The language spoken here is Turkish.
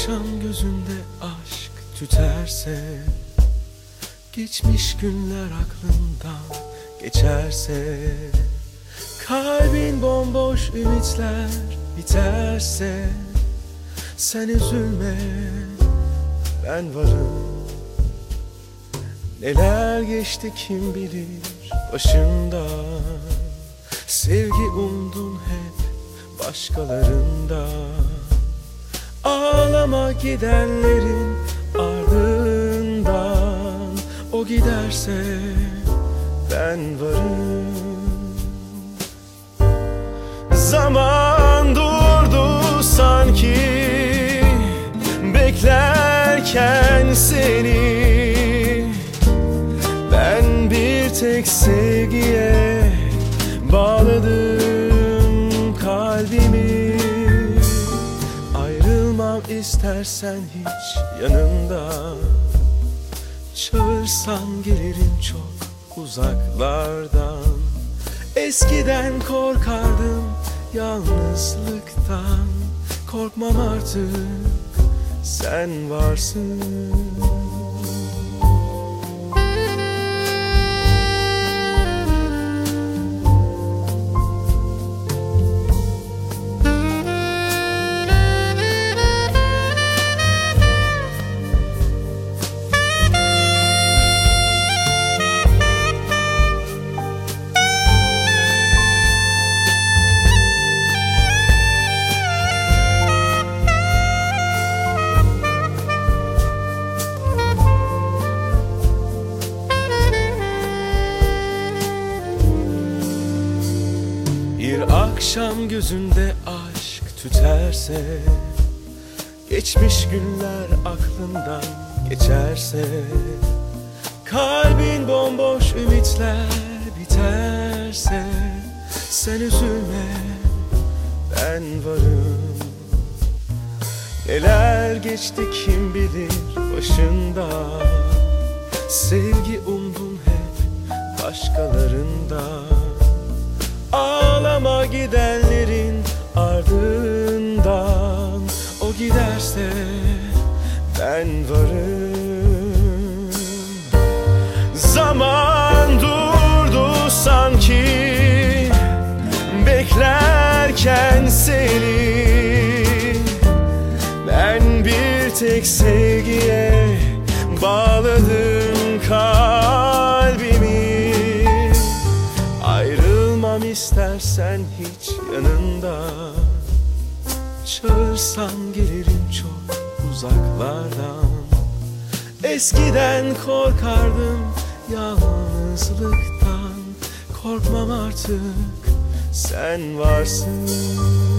akşam gözünde aşk tüterse, geçmiş günler aklından geçerse, kalbin bomboş ümitler biterse, sen üzülme, ben varım. Neler geçti kim bilir başından, sevgi umdun hep başkalarında. Ağlama gidenlerin ardından, o giderse ben varım. Zaman durdu sanki, beklerken seni. Ben bir tek sevgiye bağladım kalbimi. Ayrılmam istersen hiç yanında, çağırsan gelirim çok uzaklardan. Eskiden korkardım yalnızlıktan, korkmam artık, sen varsın. Bir akşam gözünde aşk tüterse, geçmiş günler aklından geçerse, kalbin bomboş ümitler biterse, sen üzülme, ben varım. Neler geçti kim bilir başında, sevgi umdun hep başkalarında. Ağlama gidenlerin ardından, o giderse ben varım. Zaman durdu sanki, beklerken seni. Ben bir tek sevgiye bağladım kalbimi. İstersen hiç yanında, çağırsan gelirim çok uzaklardan. Eskiden korkardım yalnızlıktan, korkmam artık, sen varsın.